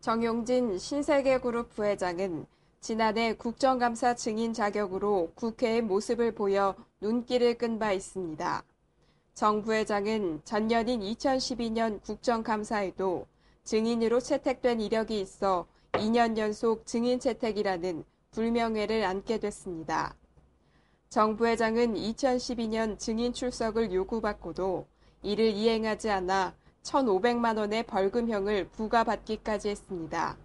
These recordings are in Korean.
정용진 신세계그룹 부회장은 지난해 국정감사 증인 자격으로 국회의 모습을 보여 눈길을 끈 바 있습니다. 정 부회장은 전년인 2012년 국정감사에도 증인으로 채택된 이력이 있어 2년 연속 증인 채택이라는 불명예를 안게 됐습니다. 정 부회장은 2012년 증인 출석을 요구받고도 이를 이행하지 않아 1,500만 원의 벌금형을 부과받기까지 했습니다.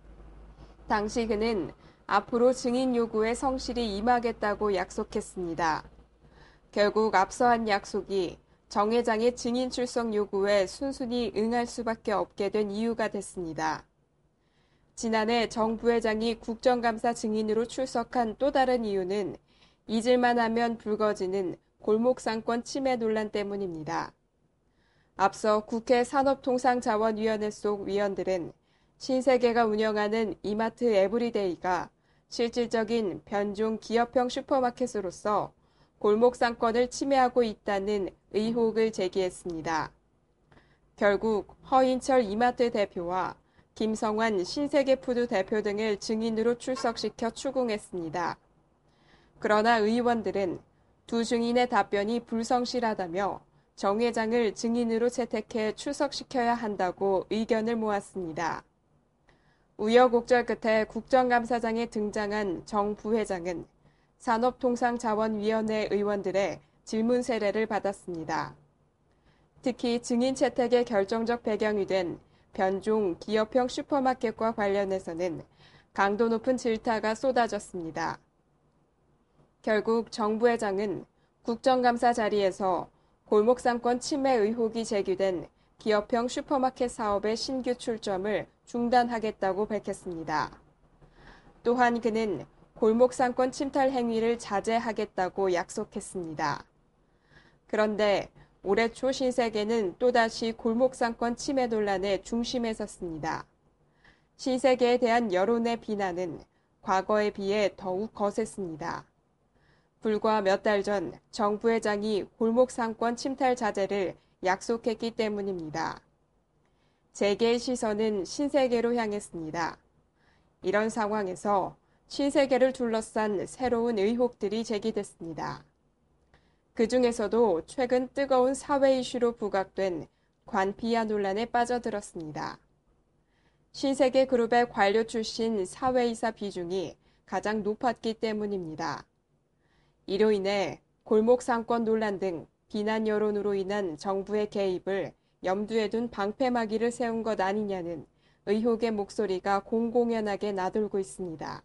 당시 그는 앞으로 증인 요구에 성실히 임하겠다고 약속했습니다. 결국 앞서 한 약속이 정 회장의 증인 출석 요구에 순순히 응할 수밖에 없게 된 이유가 됐습니다. 지난해 정 부회장이 국정감사 증인으로 출석한 또 다른 이유는 잊을만 하면 붉어지는 골목상권 침해 논란 때문입니다. 앞서 국회 산업통상자원위원회 속 위원들은 신세계가 운영하는 이마트 에브리데이가 실질적인 변종 기업형 슈퍼마켓으로서 골목상권을 침해하고 있다는 의혹을 제기했습니다. 결국 허인철 이마트 대표와 김성환 신세계푸드 대표 등을 증인으로 출석시켜 추궁했습니다. 그러나 의원들은 두 증인의 답변이 불성실하다며 정 회장을 증인으로 채택해 출석시켜야 한다고 의견을 모았습니다. 우여곡절 끝에 국정감사장에 등장한 정 부회장은 산업통상자원위원회 의원들의 질문 세례를 받았습니다. 특히 증인 채택의 결정적 배경이 된 변종 기업형 슈퍼마켓과 관련해서는 강도 높은 질타가 쏟아졌습니다. 결국 정 부회장은 국정감사 자리에서 골목상권 침해 의혹이 제기된 기업형 슈퍼마켓 사업의 신규 출점을 중단하겠다고 밝혔습니다. 또한 그는 골목상권 침탈 행위를 자제하겠다고 약속했습니다. 그런데 올해 초 신세계는 또다시 골목상권 침해 논란의 중심에 섰습니다. 신세계에 대한 여론의 비난은 과거에 비해 더욱 거셌습니다. 불과 몇 달 전 정 부회장이 골목상권 침탈 자제를 약속했기 때문입니다. 재계의 시선은 신세계로 향했습니다. 이런 상황에서 신세계를 둘러싼 새로운 의혹들이 제기됐습니다. 그 중에서도 최근 뜨거운 사회 이슈로 부각된 관피아 논란에 빠져들었습니다. 신세계그룹의 관료 출신 사회이사 비중이 가장 높았기 때문입니다. 이로 인해 골목상권 논란 등 비난 여론으로 인한 정부의 개입을 염두에 둔 방패막이를 세운 것 아니냐는 의혹의 목소리가 공공연하게 나돌고 있습니다.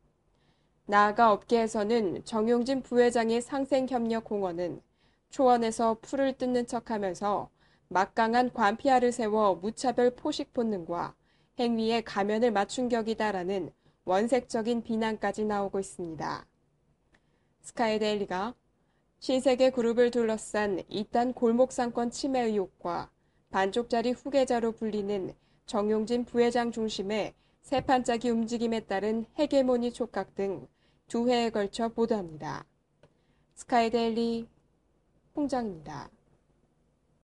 나아가 업계에서는 정용진 부회장의 상생협력 공헌은 초원에서 풀을 뜯는 척하면서 막강한 관피아를 세워 무차별 포식 본능과 행위에 가면을 맞춘 격이다라는 원색적인 비난까지 나오고 있습니다. 스카이데일리가 신세계그룹을 둘러싼 이딴 골목상권 침해 의혹과 반쪽짜리 후계자로 불리는 정용진 부회장 중심의 새 판짜기 움직임에 따른 헤게모니 촉각 등 두 회에 걸쳐 보도합니다. 스카이데일리 홍정입니다.